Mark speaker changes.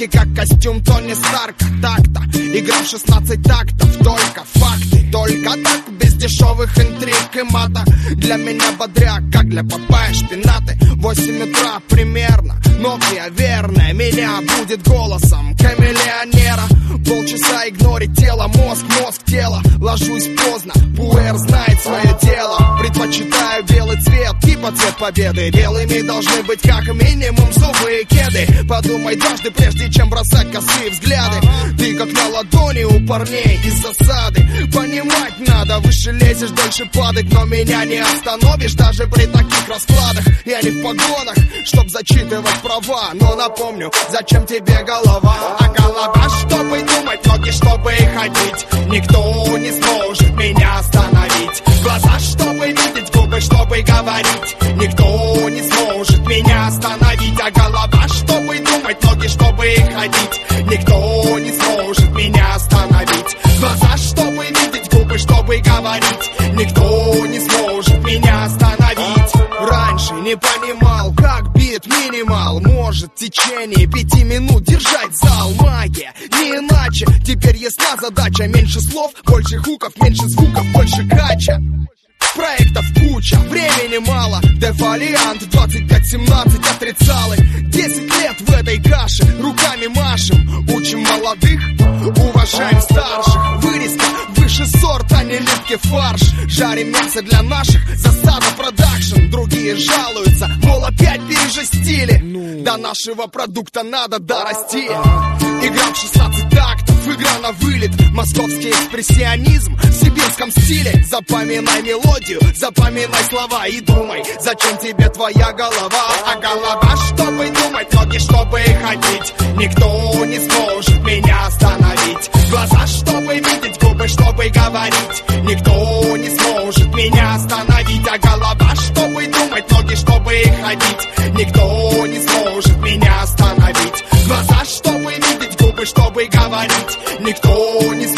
Speaker 1: Ботинки как костюм Тони Старка. Так-то, игра в 16 тактов. Только факты, только так, без дешевых интриг и мата. Для меня бодряк, как для Папайи шпинаты. 8 утра примерно, Nokia верная меня будет голосом камелеонера. Полчаса игнорить тело, мозг, тело. Ложусь поздно, пуэр знает свое дело. Предпочитаю белый цвет, типа цвет победы. Белыми должны быть как минимум зубы и кеды. Подумай дважды, прежде чем бросать косые взгляды. Ты как на ладони у парней из засады. Понимать надо, выше лезешь, дольше падать. Но меня не остановишь даже при таких раскладах. Я не в погонах, чтоб зачитывать права. Но напомню, зачем тебе голова? А голова, чтобы думать, ноги, чтобы ходить. Никто не сможет меня остановить. Глаза, чтобы видеть, губы, чтобы говорить. Никто не сможет меня остановить. А голова, чтобы думать, ноги, чтобы ходить. Никто не сможет меня остановить. Глаза, чтобы видеть, губы, чтобы говорить. Никто не сможет меня остановить. Раньше не понимал, как бит минимал может в течение 5 минут держать зал. Магия, не иначе. Теперь ясна задача. Меньше слов, больше хуков, меньше звуков, больше кача. Проектов куча, времени мало. Дефолиант 25-17 отрицалы. 10 лет в этой каше, руками машем. Учим молодых, уважаем старших. Вырезка выше сорт, а не липкий фарш. Жарим мясо для наших, засада продакшн. Другие жалуются, мол, опять пережестили. До нашего продукта надо дорасти. Игра в 16 тактов, игра на вылет. Московский экспрессионизм в сибирском стиле. Запоминай мелодию, запоминай слова и думай, зачем тебе твоя голова. А голова, чтобы думать, ноги, чтобы ходить. Никто не сможет меня остановить. Глаза, чтобы видеть, губы, чтобы говорить. Никто не сможет меня остановить. А голова, чтобы думать, ноги, чтобы ходить. Никто не сможет меня остановить. Глаза, чтобы видеть, губы, чтобы говорить. Никто не